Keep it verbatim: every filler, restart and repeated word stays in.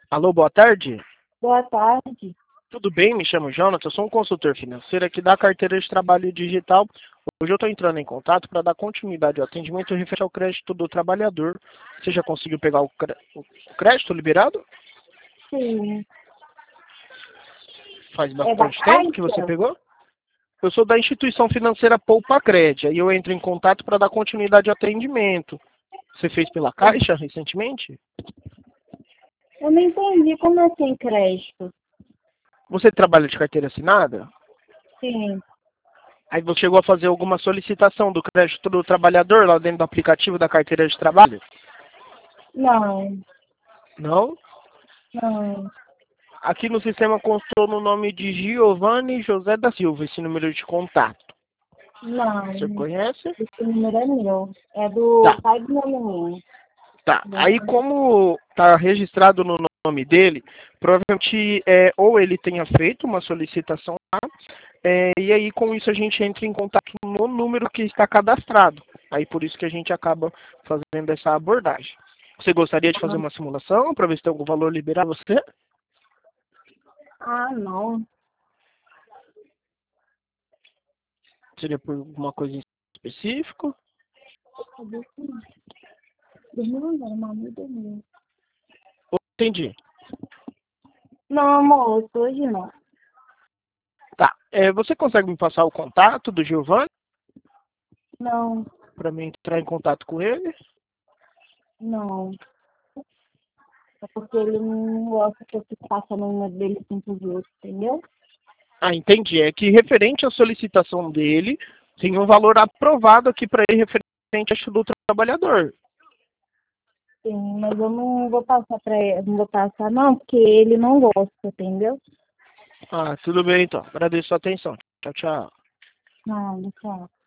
Alô, boa tarde. Boa tarde. Tudo bem? Me chamo Jonathan, eu sou um consultor financeiro aqui da carteira de trabalho digital. Hoje eu estou entrando em contato para dar continuidade ao atendimento referente ao crédito do trabalhador. Você já conseguiu pegar o cre- o crédito liberado? Sim. Faz É da bastante tempo que você Caixa? pegou? Eu sou da instituição financeira Poupa Crédito e eu entro em contato para dar continuidade ao atendimento. Você fez pela Caixa recentemente? Eu não entendi como é sem crédito. Você trabalha de carteira assinada? Sim. Aí você chegou a fazer alguma solicitação do crédito do trabalhador lá dentro do aplicativo da carteira de trabalho? Não. Não? Não. Aqui no sistema constou no nome de Giovanni José da Silva, esse número de contato. Você Não. conhece? Esse número é meu. É do Tá, pai do meu menino. tá. Do- Aí como tá registrado no nome dele, provavelmente é, ou ele tenha feito uma solicitação lá, é, e aí com isso a gente entra em contato no número que está cadastrado. Aí por isso que a gente acaba fazendo essa abordagem. Você gostaria de fazer uma simulação para ver se tem algum valor liberado a você? Ah, não. Seria por alguma coisa em específico? Dormiu não, mamãe dormiu. Entendi. Não, amor, hoje não. Tá. É, você consegue me passar o contato do Giovanni Não, para mim entrar em contato com ele? não. É porque ele não gosta que eu fique passando o número dele assim pros outros, entendeu? Ah, entendi. É que referente à solicitação dele, tem um valor aprovado aqui para ele referente ao do trabalhador. Sim, mas eu não vou passar pra ele, não vou passar não, porque ele não gosta, entendeu? Ah, tudo bem então. Agradeço a atenção. Tchau, tchau. Não, tchau.